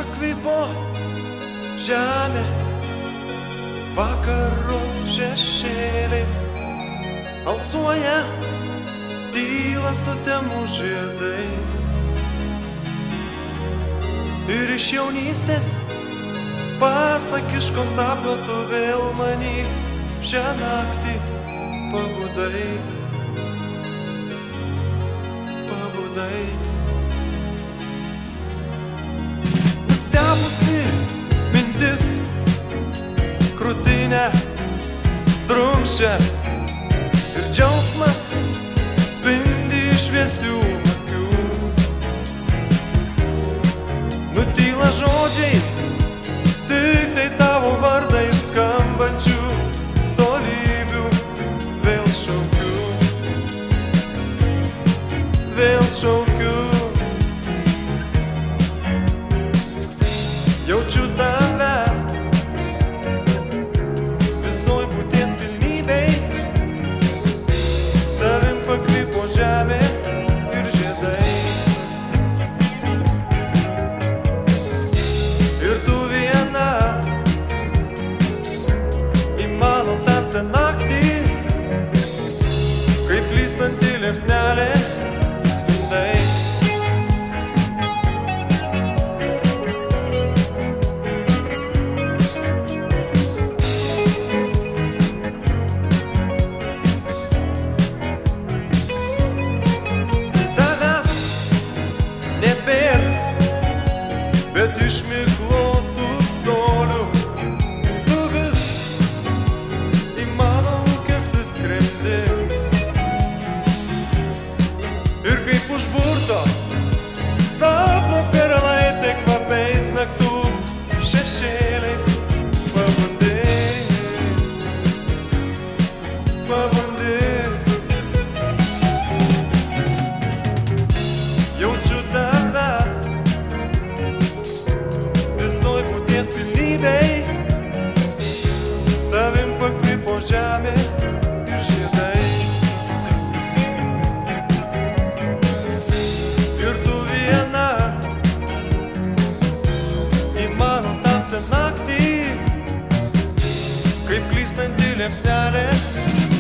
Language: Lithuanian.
pakvipo žemė vakaro šešėliais, alsuoja tyla sutemų žiedai. Ir iš jaunystės pasakiško sapno tu vėl many šią naktį pabudai. Nustebusi mintis krūtinę drumsčia ir džiaugsmas spindi iš šviesių akių. Nutyla žodžiai, tik tai tavo vardą iš skambančių tolybių. Vėl šaukiu, vėl šaukiu. Jaučiu tave visoj būties pilnybei, tavim pakvipo žemė ir žiedai. Ir tu viena į mano tamsią naktį, kaip plystanti liepsnelė spindai. Nebėr, bet iš miglotų tolių tu vis į mano lūkesį skrendi. Ir kaip užburto sapno karalaitė kvapiais naktų šešėliais pabundi. Jaučiu tave visoj būties pilnybei, tavim pakvipo žemė ir žiedai. Ir tu viena į mano tamsią naktį, kaip klystanti liepsnelė